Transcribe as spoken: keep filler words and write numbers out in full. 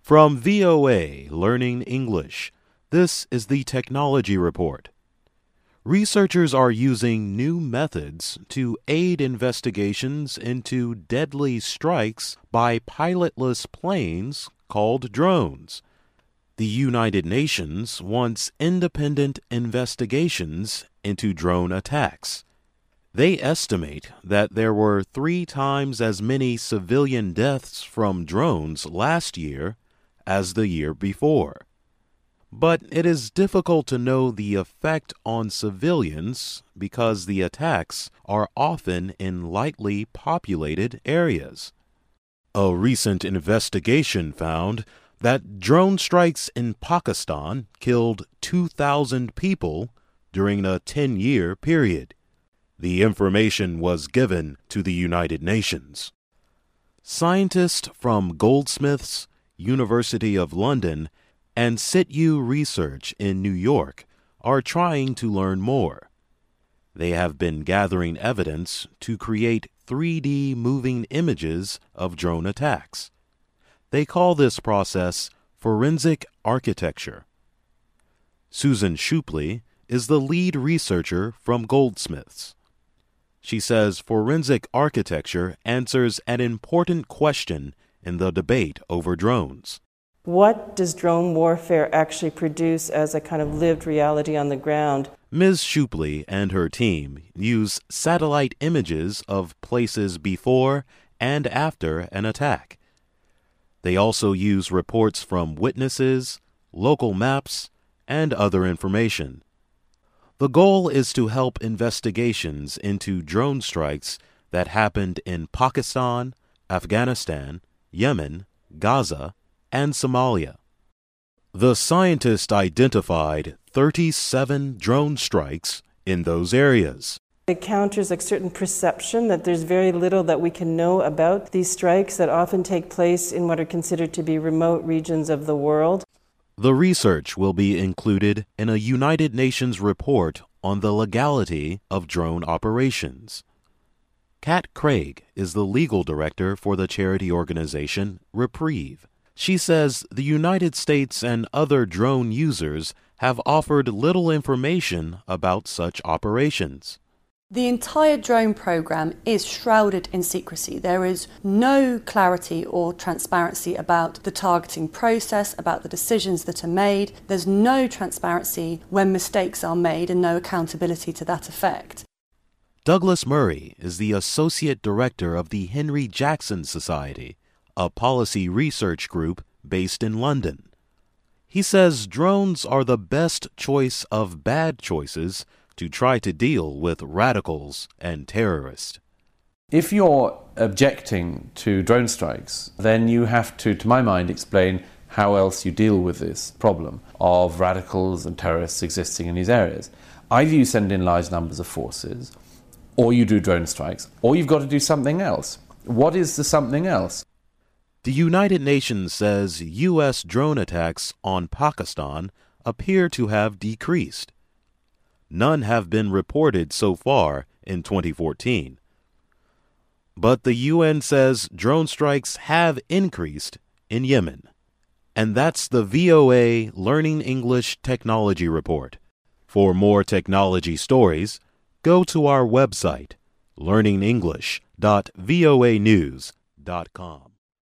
From V O A Learning English, this is the Technology Report. Researchers are using new methods to aid investigations into deadly strikes by pilotless planes called drones. The United Nations wants independent investigations into drone attacks. They estimate that there were three times as many civilian deaths from drones last year as the year before. But it is difficult to know the effect on civilians because the attacks are often in lightly populated areas. A recent investigation found that drone strikes in Pakistan killed two thousand people during a ten-year period. The information was given to the United Nations. Scientists from Goldsmiths, University of London, and SitU Research in New York are trying to learn more. They have been gathering evidence to create three D moving images of drone attacks. They call this process forensic architecture. Susan Shupley is the lead researcher from Goldsmiths. She says forensic architecture answers an important question in the debate over drones. What does drone warfare actually produce as a kind of lived reality on the ground? Miz Shupley and her team use satellite images of places before and after an attack. They also use reports from witnesses, local maps, and other information. The goal is to help investigations into drone strikes that happened in Pakistan, Afghanistan, Yemen, Gaza, and Somalia. The scientists identified thirty-seven drone strikes in those areas. It counters a certain perception that there's very little that we can know about these strikes that often take place in what are considered to be remote regions of the world. The research will be included in a United Nations report on the legality of drone operations. Kat Craig is the legal director for the charity organization Reprieve. She says the United States and other drone users have offered little information about such operations. The entire drone program is shrouded in secrecy. There is no clarity or transparency about the targeting process, about the decisions that are made. There's no transparency when mistakes are made and no accountability to that effect. Douglas Murray is the Associate Director of the Henry Jackson Society, a policy research group based in London. He says drones are the best choice of bad choices to try to deal with radicals and terrorists. If you're objecting to drone strikes, then you have to, to my mind, explain how else you deal with this problem of radicals and terrorists existing in these areas. Either you send in large numbers of forces, or you do drone strikes, or you've got to do something else. What is the something else? The United Nations says U S drone attacks on Pakistan appear to have decreased. None have been reported so far in twenty fourteen. But the U N says drone strikes have increased in Yemen. And that's the V O A Learning English Technology Report. For more technology stories, go to our website, learning english dot voa news dot com.